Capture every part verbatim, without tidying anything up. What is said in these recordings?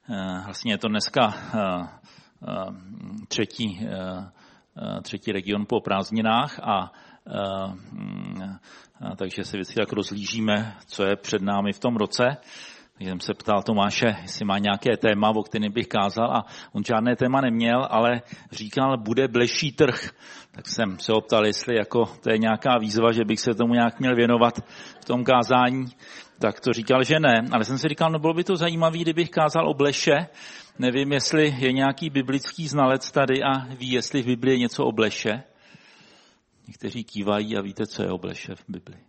Vlastně je to dneska třetí, třetí region po prázdninách a, a, a takže se vždycky tak rozlížíme, co je před námi v tom roce. Takže jsem se ptal Tomáše, jestli má nějaké téma, o kterém bych kázal, a on žádné téma neměl, ale říkal, bude bležší trh. Tak jsem se optal, jestli jako to je nějaká výzva, že bych se tomu nějak měl věnovat v tom kázání. Tak to říkal, že ne, ale jsem si říkal, no bylo by to zajímavé, kdybych kázal o bleše. Nevím, jestli je nějaký biblický znalec tady a ví, jestli v Biblii je něco o bleše. Někteří kývají a víte, co je o bleše v Biblii.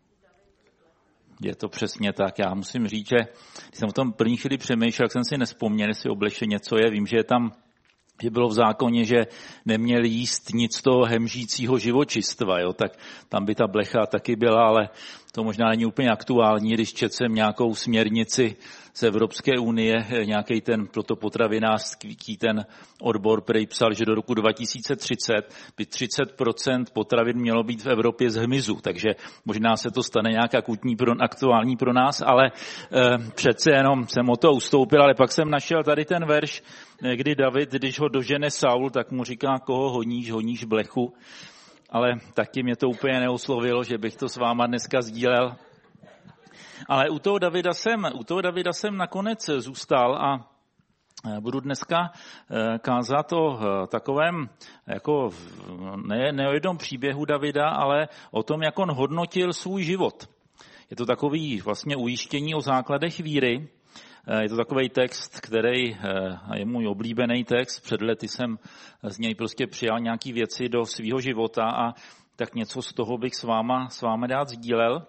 Je to přesně tak. Já musím říct, že když jsem o tom první chvíli přemýšlel, jak jsem si nespomněl, jestli o bleše něco je. Vím, že je tam, že bylo v zákoně, že neměl jíst nic toho hemžícího živočistva, jo? Tak tam by ta blecha taky byla, ale to možná není úplně aktuální, když četl jsem nějakou směrnici z Evropské unie, nějaký ten protopotravinářský ten odbor, který psal, že do roku dva tisíce třicet by třicet procent potravin mělo být v Evropě z hmyzu, takže možná se to stane nějak akutní, pro, aktuální pro nás, ale eh, přece jenom jsem o to ustoupil, ale pak jsem našel tady ten verš, kdy David, když ho dožene Saul, tak mu říká, koho honíš, honíš blechu. Ale taky mě to úplně neoslovilo, že bych to s váma dneska sdílel. Ale u toho Davida jsem, u toho Davida jsem nakonec zůstal a budu dneska kázat o takovém, jako ne, ne o jednom příběhu Davida, ale o tom, jak on hodnotil svůj život. Je to takový vlastně ujištění o základech víry. Je to takový text, který je můj oblíbený text. Před lety jsem z něj prostě přijal nějaké věci do svého života a tak něco z toho bych s váma, s vámi rád sdílel.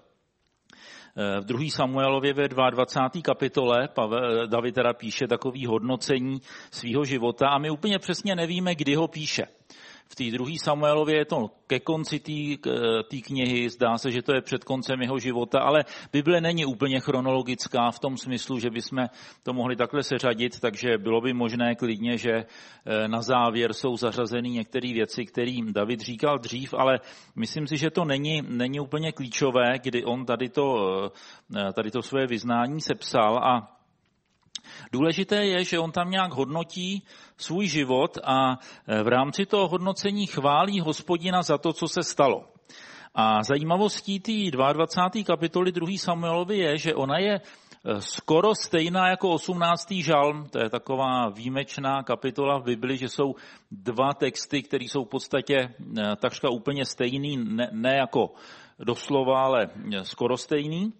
V druhé Samuelově ve dvacáté druhé kapitole Pavel, David teda píše takový hodnocení svého života a my úplně přesně nevíme, kdy ho píše. V té druhé Samuelově je to ke konci té knihy, zdá se, že to je před koncem jeho života, ale Bible není úplně chronologická v tom smyslu, že bychom to mohli takhle seřadit, takže bylo by možné klidně, že na závěr jsou zařazeny některé věci, které David říkal dřív, ale myslím si, že to není, není úplně klíčové, kdy on tady to, tady to své vyznání sepsal a důležité je, že on tam nějak hodnotí svůj život a v rámci toho hodnocení chválí Hospodina za to, co se stalo. A zajímavostí té dvacáté druhé kapitoly druhé Samuelovy je, že ona je skoro stejná jako osmnáctý žalm. To je taková výjimečná kapitola v Bibli, že jsou dva texty, které jsou v podstatě takřka úplně stejný, ne, ne jako doslova, ale skoro stejný.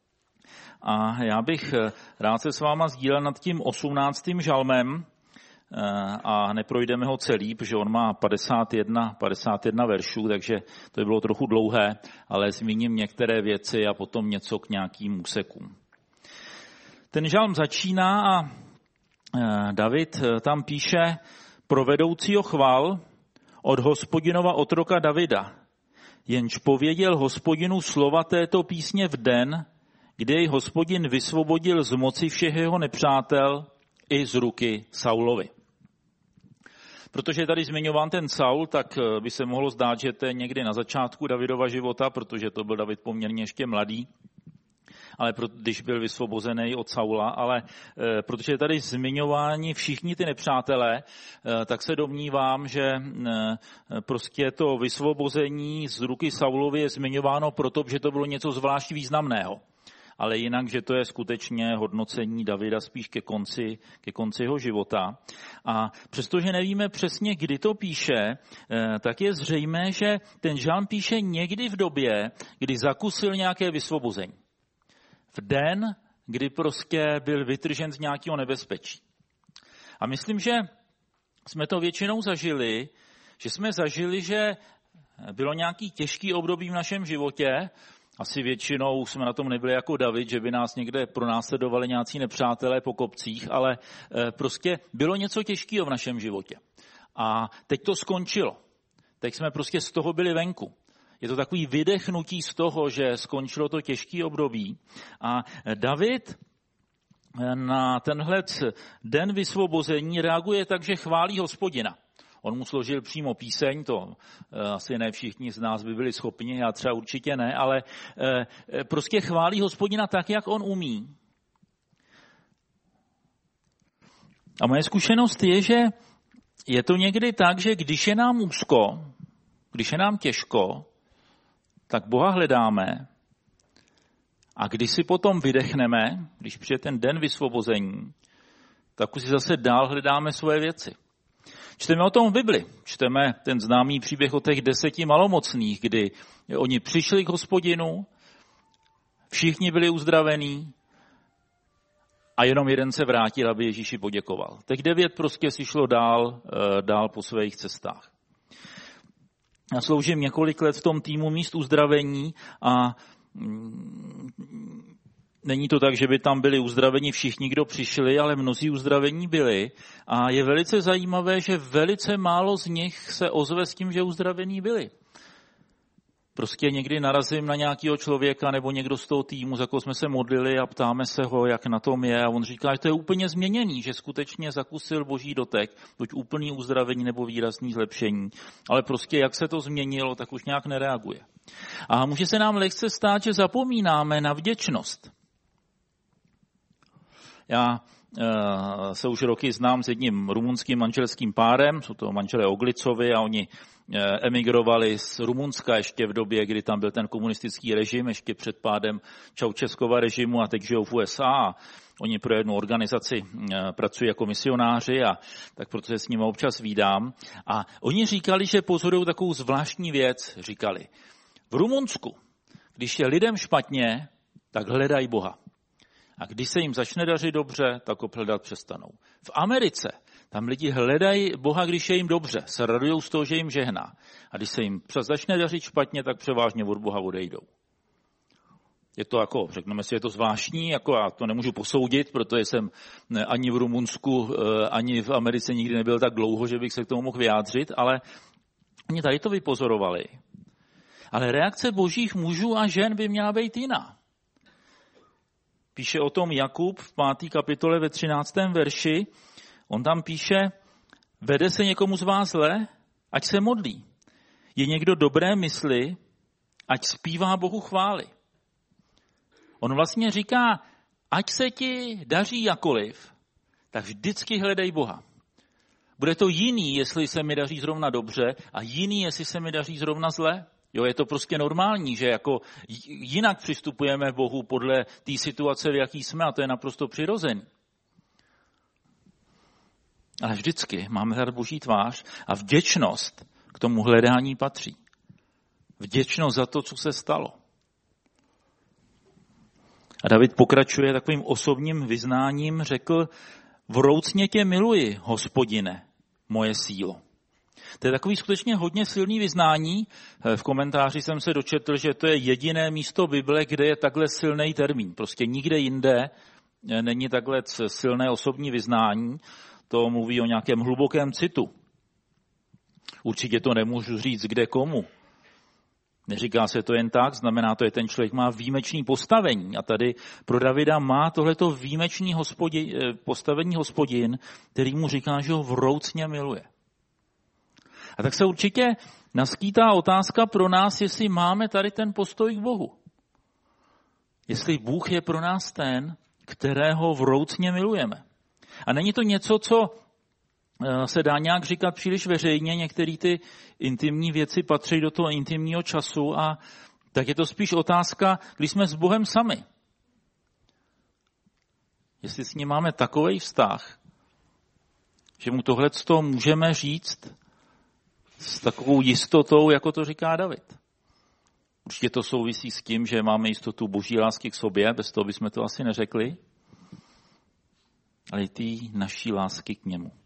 A já bych rád se s váma sdílel nad tím osmnáctým žalmem a neprojdeme ho celý, protože on má padesát jedna, padesát jedna veršů, takže to by bylo trochu dlouhé, ale zmíním některé věci a potom něco k nějakým úsekům. Ten žalm začíná a David tam píše pro vedoucího chval od Hospodinova otroka Davida, jenž pověděl Hospodinu slova této písně v den, kdy jej Hospodin vysvobodil z moci všech jeho nepřátel i z ruky Saulovi. Protože je tady zmiňován ten Saul, tak by se mohlo zdát, že to je někdy na začátku Davidova života, protože to byl David poměrně ještě mladý, ale pro, když byl vysvobozený od Saula, ale e, protože je tady zmiňováni všichni ty nepřátelé, e, tak se domnívám, že e, prostě to vysvobození z ruky Saulovi je zmiňováno proto, že to bylo něco zvlášť významného. Ale jinak, že to je skutečně hodnocení Davida spíš ke konci, ke konci jeho života. A přestože nevíme přesně, kdy to píše, tak je zřejmé, že ten žalm píše někdy v době, kdy zakusil nějaké vysvobození. V den, kdy prostě byl vytržen z nějakého nebezpečí. A myslím, že jsme to většinou zažili, že jsme zažili, že bylo nějaký těžký období v našem životě. Asi většinou jsme na tom nebyli jako David, že by nás někde pronásledovali nějací nepřátelé po kopcích, ale prostě bylo něco těžkého v našem životě. A teď to skončilo. Teď jsme prostě z toho byli venku. Je to takový vydechnutí z toho, že skončilo to těžké období. A David na tenhle den vysvobození reaguje tak, že chválí Hospodina. On mu složil přímo píseň, to asi ne všichni z nás by byli schopni, já třeba určitě ne, ale prostě chválí Hospodina tak, jak on umí. A moje zkušenost je, že je to někdy tak, že když je nám úzko, když je nám těžko, tak Boha hledáme a když si potom vydechneme, když přijde ten den vysvobození, tak už si zase dál hledáme svoje věci. Čteme o tom v Bibli. Čteme ten známý příběh o těch deseti malomocných, kdy oni přišli k Hospodinu, všichni byli uzdravení a jenom jeden se vrátil, aby Ježíši poděkoval. Těch devět prostě si šlo dál, dál po svých cestách. Já sloužím několik let v tom týmu míst uzdravení a není to tak, že by tam byli uzdraveni všichni, kdo přišli, ale mnozí uzdravení byli. A je velice zajímavé, že velice málo z nich se ozve s tím, že uzdravení byli. Prostě někdy narazím na nějakého člověka nebo někdo z toho týmu, za koho jsme se modlili a ptáme se ho, jak na tom je. A on říká, že to je úplně změněný, že skutečně zakusil boží dotek, buď úplný uzdravení nebo výrazný zlepšení. Ale prostě jak se to změnilo, tak už nějak nereaguje. A může se nám lehce stát, že zapomínáme na vděčnost. Já uh, se už roky znám s jedním rumunským manželským párem, jsou to manželé Oglicovi a oni uh, emigrovali z Rumunska ještě v době, kdy tam byl ten komunistický režim, ještě před pádem Čaučeskova režimu a teď žijou v U S A. Oni pro jednu organizaci uh, pracují jako misionáři a tak proto se s nimi občas vídám. A oni říkali, že pozorují takovou zvláštní věc, říkali. V Rumunsku, když je lidem špatně, tak hledají Boha. A když se jim začne dařit dobře, tak ho hledat přestanou. V Americe tam lidi hledají Boha, když je jim dobře, se radujou z toho, že jim žehná. A když se jim začne dařit špatně, tak převážně od Boha odejdou. Je to jako, řekneme si, je to zvláštní, jako já to nemůžu posoudit, protože jsem ani v Rumunsku, ani v Americe nikdy nebyl tak dlouho, že bych se k tomu mohl vyjádřit, ale oni tady to vypozorovali. Ale reakce božích mužů a žen by měla být jiná. Píše o tom Jakub v páté kapitole ve třináctém verši. On tam píše, vede se někomu z vás zle, ať se modlí. Je někdo dobré mysli, ať zpívá Bohu chvály. On vlastně říká, ať se ti daří jakoliv, tak vždycky hledej Boha. Bude to jiný, jestli se mi daří zrovna dobře a jiný, jestli se mi daří zrovna zle. Jo, je to prostě normální, že jako jinak přistupujeme k Bohu podle té situace, v jaký jsme, a to je naprosto přirozený. Ale vždycky máme hledat Boží tvář a vděčnost k tomu hledání patří. Vděčnost za to, co se stalo. A David pokračuje takovým osobním vyznáním, řekl, vroucně tě miluji, Hospodine, moje sílo. To je takový skutečně hodně silný vyznání. V komentáři jsem se dočetl, že to je jediné místo Bible, kde je takhle silný termín. Prostě nikde jinde není takhle silné osobní vyznání. To mluví o nějakém hlubokém citu. Určitě to nemůžu říct kde komu. Neříká se to jen tak, znamená to, že ten člověk má výjimečný postavení. A tady pro Davida má tohleto výjimečný hospodin, postavení Hospodin, který mu říká, že ho vroucně miluje. A tak se určitě naskýtá otázka pro nás, jestli máme tady ten postoj k Bohu. Jestli Bůh je pro nás ten, kterého vroucně milujeme. A není to něco, co se dá nějak říkat příliš veřejně, některé ty intimní věci patří do toho intimního času a tak je to spíš otázka, když jsme s Bohem sami. Jestli s ním máme takovej vztah, že mu tohleto můžeme říct s takovou jistotou, jako to říká David. Určitě to souvisí s tím, že máme jistotu boží lásky k sobě, bez toho bychom to asi neřekli, ale i té naší lásky k němu.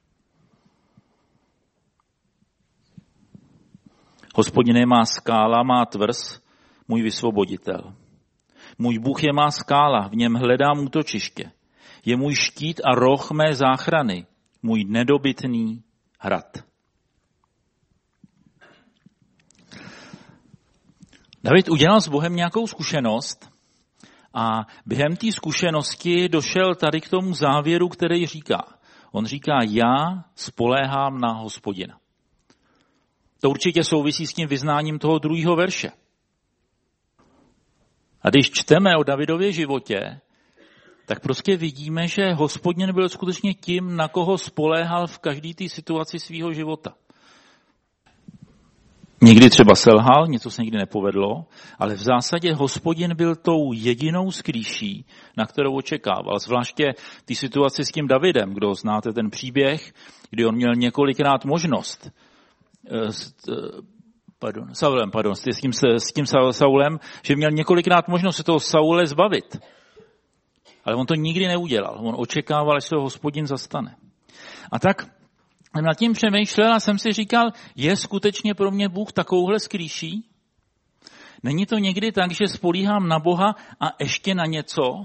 Hospodine, má skála, má tvrz, můj vysvoboditel. Můj Bůh je má skála, v něm hledám útočiště. Je můj štít a roh mé záchrany, můj nedobytný hrad. David udělal s Bohem nějakou zkušenost a během té zkušenosti došel tady k tomu závěru, který říká. On říká, já spoléhám na Hospodina. To určitě souvisí s tím vyznáním toho druhého verše. A když čteme o Davidově životě, tak prostě vidíme, že Hospodin byl skutečně tím, na koho spoléhal v každé té situaci svého života. Někdy třeba selhal, něco se nikdy nepovedlo, ale v zásadě Hospodin byl tou jedinou skrýší, na kterou očekával. Zvláště ty situaci s tím Davidem, kdo znáte ten příběh, kdy on měl několikrát možnost, pardon, Saulem, pardon, s tím, s tím Saulem, že měl několikrát možnost se toho Saule zbavit. Ale on to nikdy neudělal. On očekával, až se ho Hospodin zastane. A tak jsem nad tím přemýšlel a jsem si říkal, je skutečně pro mě Bůh takovouhle skrýší? Není to někdy tak, že spolíhám na Boha a ještě na něco?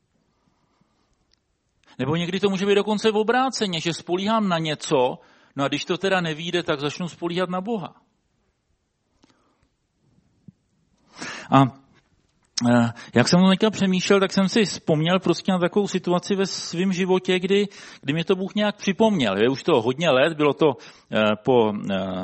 Nebo někdy to může být dokonce v obráceně, že spolíhám na něco, no a když to teda nevyjde, tak začnu spolíhat na Boha. A jak jsem teďka přemýšlel, tak jsem si vzpomněl prostě na takovou situaci ve svém životě, kdy, kdy mě to Bůh nějak připomněl. Je už to hodně let, bylo to po,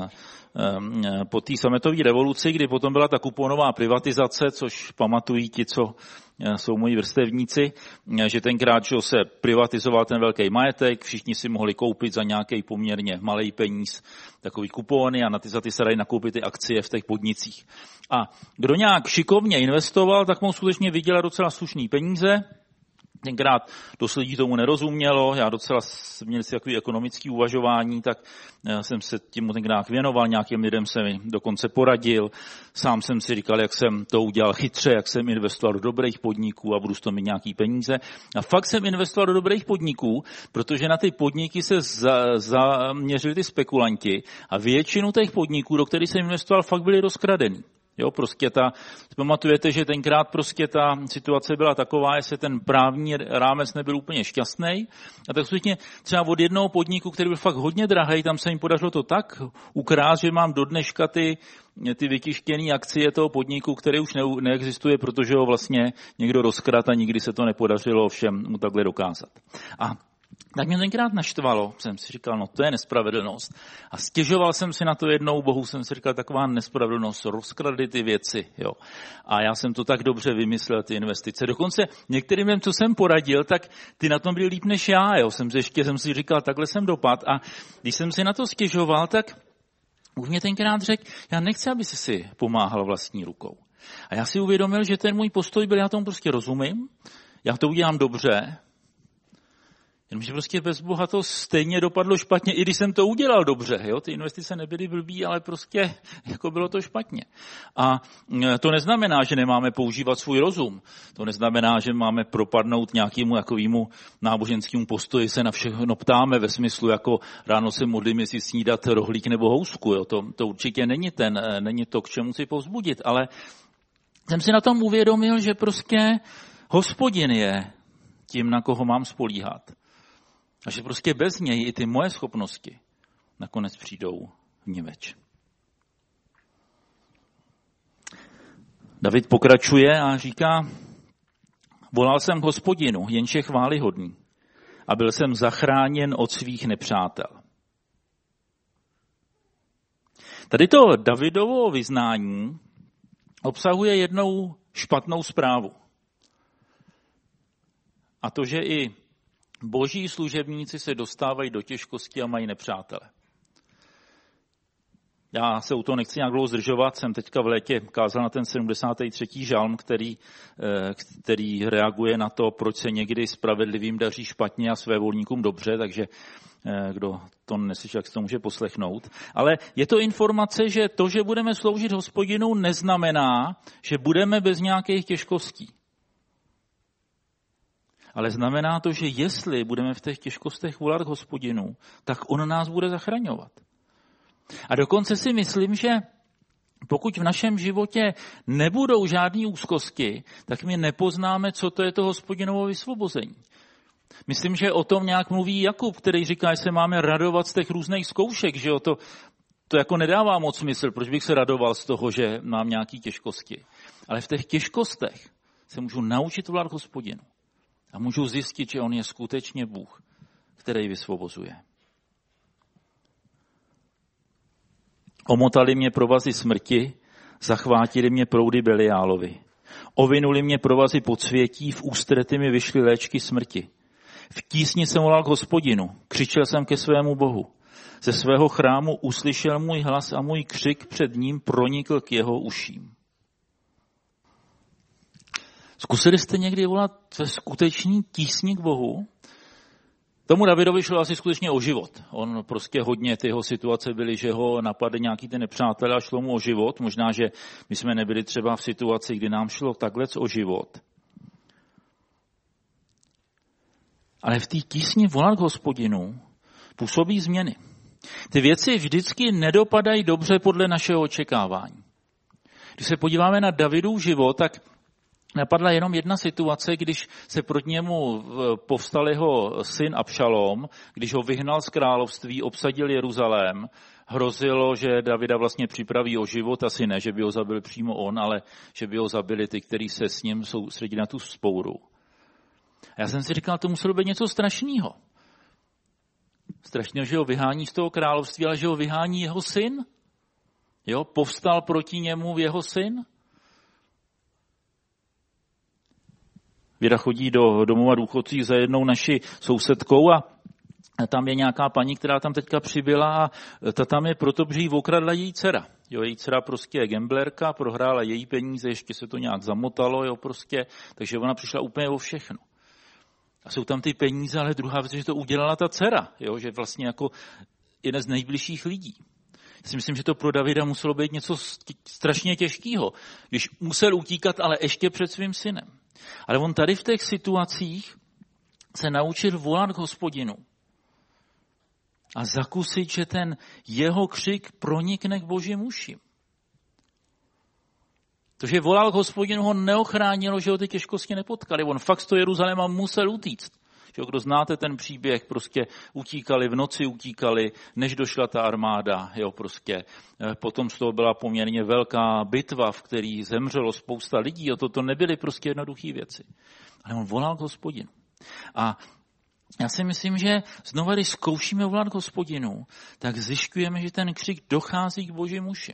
po té sametové revoluci, kdy potom byla ta kuponová privatizace, což pamatují ti, co jsou moji vrstevníci, že tenkrát že se privatizoval ten velký majetek, všichni si mohli koupit za nějaký poměrně malý peníz takový kupóny a na ty, za ty se dají nakoupit ty akcie v těch podnicích. A kdo nějak šikovně investoval, tak mu skutečně vydělal docela slušný peníze. Tenkrát dost lidí tomu nerozumělo, já docela měl si takový ekonomický uvažování, tak jsem se tím tenkrát věnoval, nějakým lidem jsem mi dokonce poradil, sám jsem si říkal, jak jsem to udělal chytře, jak jsem investoval do dobrých podniků a budu z toho mít nějaký peníze. A fakt jsem investoval do dobrých podniků, protože na ty podniky se za, zaměřili ty spekulanti a většinu těch podniků, do kterých jsem investoval, fakt byly rozkradený. Jo, prostě ta, pamatujete, že tenkrát prostě ta situace byla taková, že se ten právní rámec nebyl úplně šťastný. A tak skutečně třeba od jednoho podniku, který byl fakt hodně drahý, tam se jim podařilo to tak ukrást, že mám do dneška ty, ty vytištěné akcie toho podniku, který už ne, neexistuje, protože ho vlastně někdo rozkrat a nikdy se to nepodařilo všem mu takhle dokázat. A tak mě tenkrát naštvalo, jsem si říkal, no to je nespravedlnost. A stěžoval jsem si na to jednou, bohu jsem si říkal, taková nespravedlnost, rozkradli ty věci. Jo. A já jsem to tak dobře vymyslel, ty investice. Dokonce některým těm, co jsem poradil, tak ty na tom byli líp než já. Jo. Jsem si ještě jsem si říkal, takhle jsem dopad. A když jsem si na to stěžoval, tak už mě tenkrát řekl, já nechci, aby jsi si pomáhal vlastní rukou. A já si uvědomil, že ten můj postoj byl, já tomu prostě rozumím, já to udělám dobře, jenomže prostě bez Boha to stejně dopadlo špatně, i když jsem to udělal dobře. Jo? Ty investice nebyly blbý, ale prostě jako bylo to špatně. A to neznamená, že nemáme používat svůj rozum. To neznamená, že máme propadnout nějakému takovému náboženskému postoji, se na všechno ptáme ve smyslu, jako ráno se modlím, jestli snídat rohlík nebo housku. Jo? To, to určitě není, ten, není to, k čemu si povzbudit, ale jsem si na tom uvědomil, že prostě Hospodin je tím, na koho mám spolíhat. A že prostě bez něj i ty moje schopnosti nakonec přijdou vniveč. David pokračuje a říká, volal jsem Hospodinu, jenž je chvályhodný, a byl jsem zachráněn od svých nepřátel. Tady to Davidovo vyznání obsahuje jednou špatnou zprávu. A to, že i boží služebníci se dostávají do těžkosti a mají nepřátele. Já se u toho nechci nějak dlouho zdržovat, jsem teďka v létě kázal na ten sedmdesátý třetí žalm, který, který reaguje na to, proč se někdy spravedlivým daří špatně a svévolníkům dobře, takže kdo to neslyšel, jak se to může poslechnout. Ale je to informace, že to, že budeme sloužit Hospodinu, neznamená, že budeme bez nějakých těžkostí. Ale znamená to, že jestli budeme v těch těžkostech volat k Hospodinu, tak on nás bude zachraňovat. A dokonce si myslím, že pokud v našem životě nebudou žádné úzkosti, tak my nepoznáme, co to je to Hospodinovo vysvobození. Myslím, že o tom nějak mluví Jakub, který říká, že se máme radovat z těch různých zkoušek, že jo, to, to jako nedává moc smysl, proč bych se radoval z toho, že mám nějaké těžkosti. Ale v těch těžkostech se můžu naučit volat k Hospodinu. A můžu zjistit, že on je skutečně Bůh, který vysvobozuje. Omotali mě provazy smrti, zachvátili mě proudy Beliálovi. Ovinuli mě provazy podsvětí, v ústrety mi vyšly léčky smrti. V tísni jsem volal k Hospodinu, křičel jsem ke svému Bohu. Ze svého chrámu uslyšel můj hlas a můj křik před ním pronikl k jeho uším. Zkusili jste někdy volat ve skutečný tísni k Bohu? Tomu Davidovi šlo asi skutečně o život. On prostě hodně ty jeho situace byly, že ho napadly nějaký ty nepřátelé a šlo mu o život. Možná, že my jsme nebyli třeba v situaci, kdy nám šlo takhle o život. Ale v té tísni volat k Hospodinu působí změny. Ty věci vždycky nedopadají dobře podle našeho očekávání. Když se podíváme na Davidův život, tak napadla jenom jedna situace, když se proti němu povstal jeho syn Abšalom, když ho vyhnal z království, obsadil Jeruzalém, hrozilo, že Davida vlastně připraví o život, asi ne, že by ho zabil přímo on, ale že by ho zabili ty, kteří se s ním soustředili na tu vzpouru. A já jsem si říkal, to muselo být něco strašného. Strašného, že ho vyhání z toho království, ale že ho vyhání jeho syn. Jo, povstal proti němu jeho syn. Věda chodí do domova důchodcích za jednou naší sousedkou a tam je nějaká paní, která tam teďka přibyla a ta tam je proto, že jí okradla její dcera. Jo, její dcera prostě je gamblerka, prohrála její peníze, ještě se to nějak zamotalo, jo, prostě, takže ona přišla úplně o všechno. A jsou tam ty peníze, ale druhá věc, že to udělala ta dcera, jo, že vlastně jako jeden z nejbližších lidí. Já si myslím, že to pro Davida muselo být něco strašně těžkého, když musel utíkat, ale ještě před svým synem. Ale on tady v těch situacích se naučil volat k Hospodinu a zakusit, že ten jeho křik pronikne k Božím uším. To, že volal k Hospodinu, ho neochránilo, že ho ty těžkosti nepotkali. On fakt z toho Jeruzaléma musel utíct. Že, kdo znáte ten příběh, prostě utíkali, v noci utíkali, než došla ta armáda. Jo, prostě. Potom z toho byla poměrně velká bitva, v který zemřelo spousta lidí. Jo, to, to nebyly prostě jednoduché věci. Ale on volal k Hospodinu. A já si myslím, že znovu, když zkoušíme volat k Hospodinu, tak zjišťujeme, že ten křik dochází k Božím uším.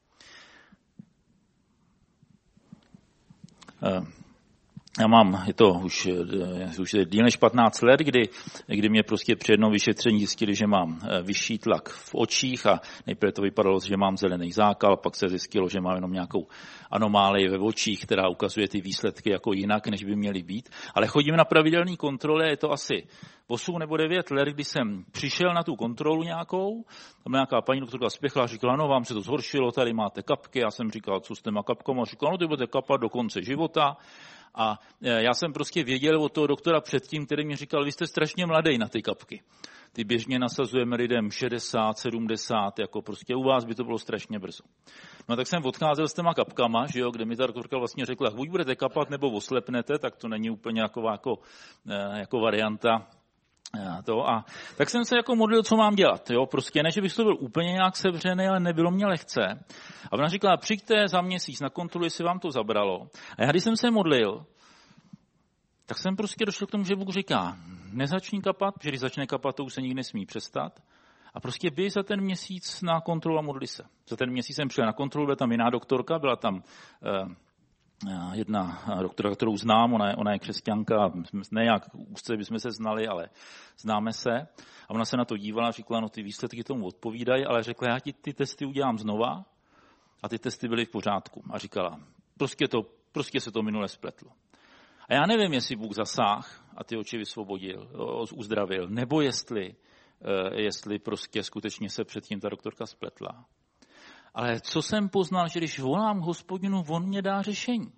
Já mám, je to už, už je díl než patnáct let, kdy, kdy mě prostě při jednom vyšetření zjistili, že mám vyšší tlak v očích a nejprve to vypadalo, že mám zelený zákal, pak se zjistilo, že mám jenom nějakou anomálii ve očích, která ukazuje ty výsledky jako jinak, než by měly být. Ale chodím na pravidelné kontrole, je to asi osm nebo devět let, kdy jsem přišel na tu kontrolu nějakou, tam nějaká paní doktorka spěchla a říkala, no vám se to zhoršilo, tady máte kapky, já jsem říkal, co s těma kapkama, říkala, no ty budete kapat do konce života. A já jsem prostě věděl od toho doktora předtím, který mi říkal, vy jste strašně mladý na ty kapky. Ty běžně nasazujeme lidem šedesát, sedmdesát, jako prostě u vás by to bylo strašně brzo. No tak jsem odcházel s těma kapkama, že jo, kde mi ta doktorka vlastně řekla, buď budete kapat, nebo oslepnete, tak to není úplně jako, jako, jako varianta. To. A tak jsem se jako modlil, co mám dělat. Jo? Prostě ne, že bych to byl úplně nějak sevřený, ale nebylo mě lehce. A ona říkala, přijďte za měsíc na kontrolu, jestli vám to zabralo. A já když jsem se modlil, tak jsem prostě došel k tomu, že Bůh říká, nezačni kapat, protože když začne kapat, to už se nikdy nesmí přestat. A prostě běž za ten měsíc na kontrolu a modli se. Za ten měsíc jsem přišel na kontrolu, byla tam jiná doktorka, byla tam eh, jedna doktora, kterou znám, ona je, ona je křesťanka, ne jak úzce bychom se znali, ale známe se. A ona se na to dívala a říkala, no ty výsledky tomu odpovídají, ale řekla, já ti ty testy udělám znova a ty testy byly v pořádku. A říkala, prostě, to, prostě se to minule spletlo. A já nevím, jestli Bůh zasáhl a ty oči vysvobodil, uzdravil, nebo jestli, jestli prostě skutečně se předtím ta doktorka spletla. Ale co jsem poznal, že když volám Hospodinu, on mě dá řešení.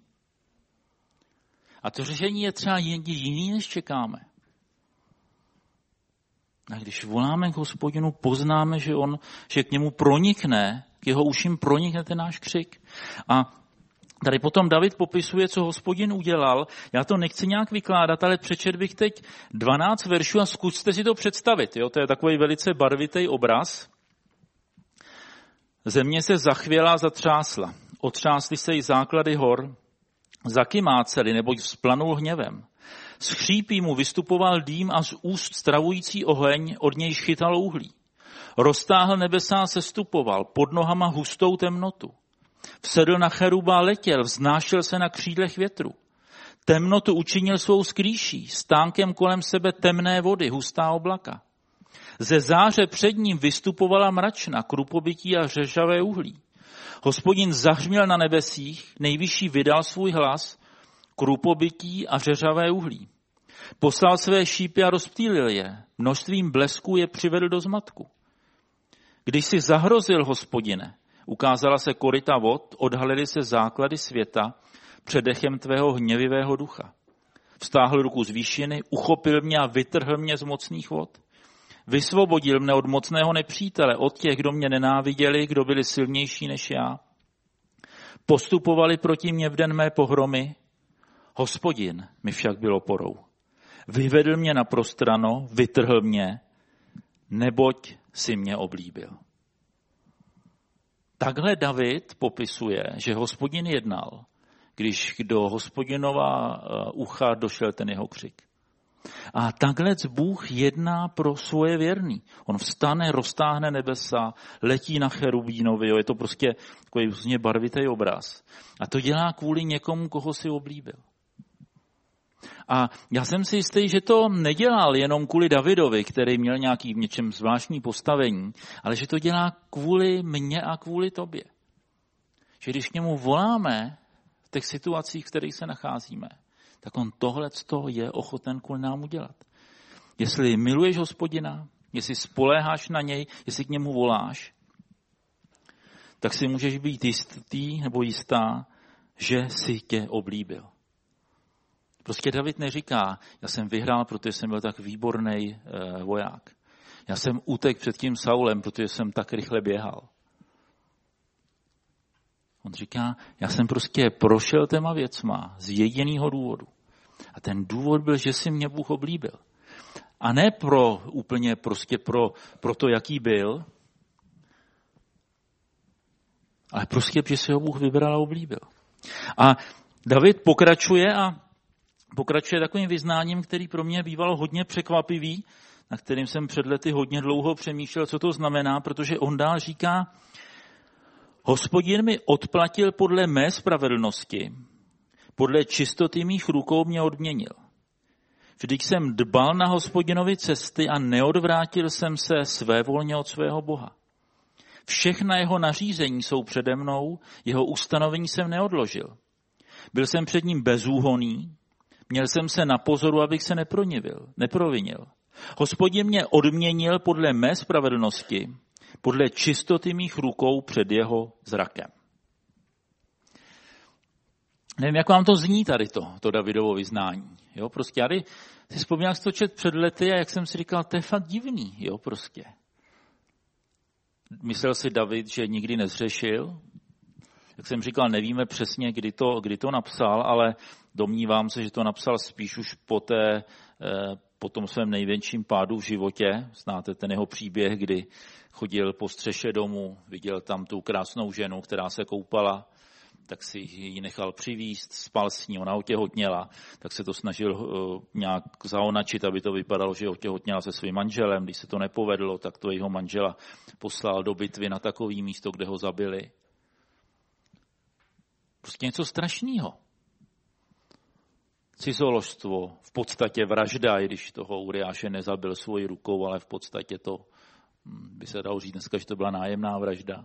A to řešení je třeba jiný, než čekáme. A když voláme k Hospodinu, poznáme, že on, že k němu pronikne, k jeho uším pronikne ten náš křik. A tady potom David popisuje, co Hospodin udělal. Já to nechci nějak vykládat, ale přečet bych teď dvanáct veršů a zkuste si to představit. Jo? To je takový velice barvitý obraz. Země se zachvěla, zatřásla. Otřásly se jí základy hor, zakymáceli, neboť vzplanul hněvem. Z chřípí mu vystupoval dým a z úst stravující oheň od něj chytal uhlí. Roztáhl nebesa, sestupoval, pod nohama hustou temnotu. Vsedl na cheruba a letěl, vznášel se na křídlech větru. Temnotu učinil svou skrýší, stánkem kolem sebe temné vody, hustá oblaka. Ze záře před ním vystupovala mračna, krupobytí a řežavé uhlí. Hospodin zahřměl na nebesích, nejvyšší vydal svůj hlas, krupobytí a řeřavé uhlí. Poslal své šípy a rozptýlil je, množstvím blesků je přivedl do zmatku. Když si zahrozil, Hospodine, ukázala se koryta vod, odhalily se základy světa před dechem tvého hněvivého ducha. Vstáhl ruku z výšiny, uchopil mě a vytrhl mě z mocných vod. Vysvobodil mne od mocného nepřítele, od těch, kdo mě nenáviděli, kdo byli silnější než já. Postupovali proti mě v den mé pohromy, Hospodin mi však byl oporou. Vyvedl mě na prostrano, vytrhl mě, neboť si mě oblíbil. Takhle David popisuje, že Hospodin jednal, když do Hospodinova ucha došel ten jeho křik. A takhle Bůh jedná pro svoje věrný. On vstane, roztáhne nebesa, letí na cherubínovi, jo, je to prostě takový různě barvitý obraz. A to dělá kvůli někomu, koho si oblíbil. A já jsem si jistý, že to nedělal jenom kvůli Davidovi, který měl nějaký v něčem zvláštní postavení, ale že to dělá kvůli mně a kvůli tobě. Že když k němu voláme v těch situacích, v kterých se nacházíme, tak on tohleto je ochoten kvůli nám udělat. Jestli miluješ Hospodina, jestli spoléháš na něj, jestli k němu voláš, tak si můžeš být jistý nebo jistá, že si tě oblíbil. Prostě David neříká, já jsem vyhrál, protože jsem byl tak výborný e, voják. Já jsem utek před tím Saulem, protože jsem tak rychle běhal. On říká, já jsem prostě prošel těma věcma z jediného důvodu. A ten důvod byl, že si mě Bůh oblíbil. A ne pro úplně prostě pro, pro to, jaký byl, ale prostě, že si ho Bůh vybral a oblíbil. A David pokračuje a pokračuje takovým vyznáním, který pro mě bývalo hodně překvapivý, na kterým jsem před lety hodně dlouho přemýšlel, co to znamená, protože on dál říká, Hospodin mi odplatil podle mé spravedlnosti, podle čistoty mých rukou mě odměnil. Vždyť jsem dbal na Hospodinovi cesty a neodvrátil jsem se svévolně od svého Boha. Všechna jeho nařízení jsou přede mnou, jeho ustanovení jsem neodložil. Byl jsem před ním bezúhonný, měl jsem se na pozoru, abych se nepronivil, neprovinil. Hospodin mě odměnil podle mé spravedlnosti, podle čistoty mých rukou před jeho zrakem. Nevím, jak vám to zní tady to, to Davidovo vyznání. Jo, prostě já si vzpomínám, jak to čet před lety a jak jsem si říkal, to je fakt divný, jo, prostě. Myslel si David, že nikdy nezřešil. Jak jsem říkal, nevíme přesně, kdy to, kdy to napsal, ale domnívám se, že to napsal spíš už po, té, po tom svém největším pádu v životě. Znáte ten jeho příběh, kdy chodil po střeše domu, viděl tam tu krásnou ženu, která se koupala, tak si ji nechal přivízt, spal s ní, ona otěhotněla, tak se to snažil uh, nějak zaonačit, aby to vypadalo, že otěhotněla se svým manželem. Když se to nepovedlo, tak to jeho manžela poslal do bitvy na takový místo, kde ho zabili. Prostě něco strašného. Cizoložstvo, v podstatě vražda, i když toho Uriáše nezabil svojí rukou, ale v podstatě to by se dalo říct dneska, že to byla nájemná vražda.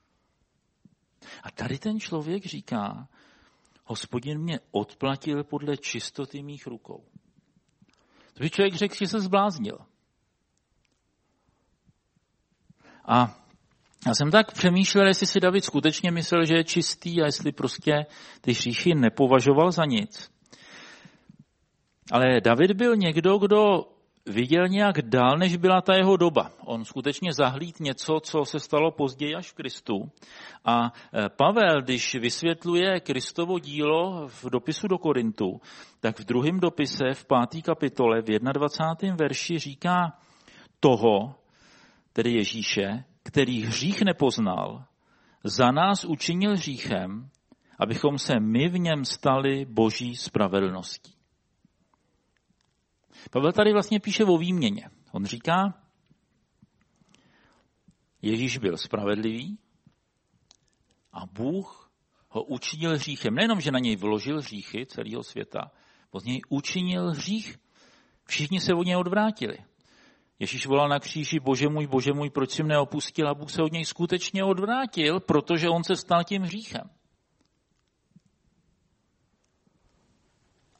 A tady ten člověk říká, Hospodin mě odplatil podle čistoty mých rukou. To by člověk řekl, že se zbláznil. A já jsem tak přemýšlel, jestli si David skutečně myslel, že je čistý a jestli prostě ty hříchy nepovažoval za nic. Ale David byl někdo, kdo viděl nějak dál, než byla ta jeho doba. On skutečně zahlídl něco, co se stalo později až v Kristu. A Pavel, když vysvětluje Kristovo dílo v dopisu do Korintu, tak v druhém dopise, v páté kapitole, v dvacátém prvním verši říká toho, tedy Ježíše, který hřích nepoznal, za nás učinil hříchem, abychom se my v něm stali Boží spravedlností. Pavel tady vlastně píše o výměně. On říká, Ježíš byl spravedlivý a Bůh ho učinil hříchem. Nejenom, že na něj vložil hříchy celého světa, on z něj učinil hřích. Všichni se od něj odvrátili. Ježíš volal na kříži, Bože můj, Bože můj, proč jsi mne opustil? A Bůh se od něj skutečně odvrátil, protože on se stal tím hříchem.